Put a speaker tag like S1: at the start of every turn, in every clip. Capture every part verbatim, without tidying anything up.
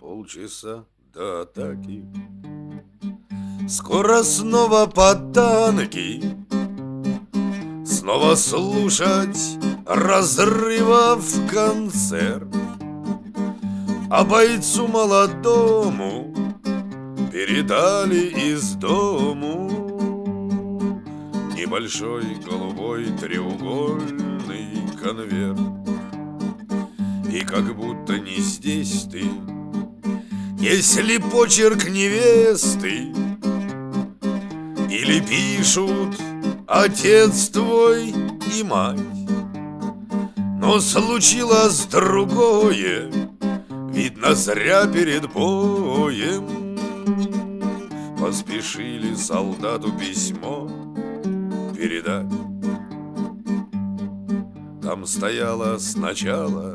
S1: полчаса до атаки. Скоро снова под танки, снова слушать разрывов концерт. А бойцу молодому передали из дому небольшой голубой треугольный конверт. И как будто не здесь ты, если почерк невесты, или пишут отец твой и мать. Но случилось другое, видно, зря перед боем поспешили солдату письмо передать. Там стояло сначала: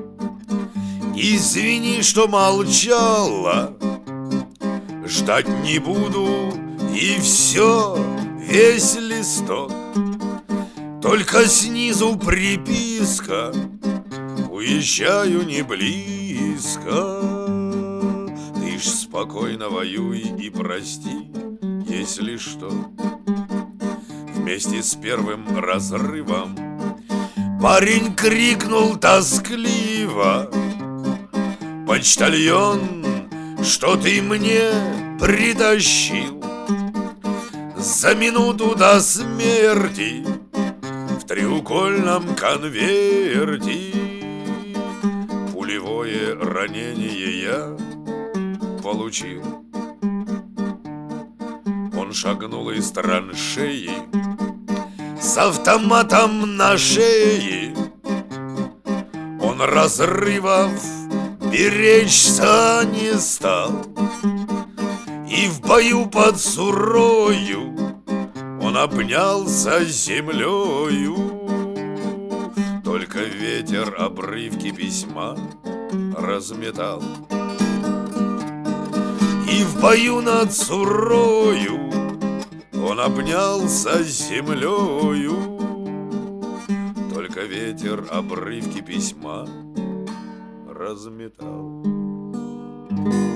S1: извини, что молчала, ждать не буду, и все, весь листок. Только снизу приписка: уезжаю не близко. Ты ж спокойно воюй и прости, если что. Вместе с первым разрывом парень крикнул тоскливо: почтальон, что ты мне притащил за минуту до смерти в треугольном конверте? Пулевое ранение я получил. Он шагнул из траншеи с автоматом на шее. Он разрывов беречься не стал, и в бою под Сурою он обнялся с землею. Только ветер обрывки письма разметал, и в бою над Сурою он обнялся с землею. Только ветер обрывки письма разметал.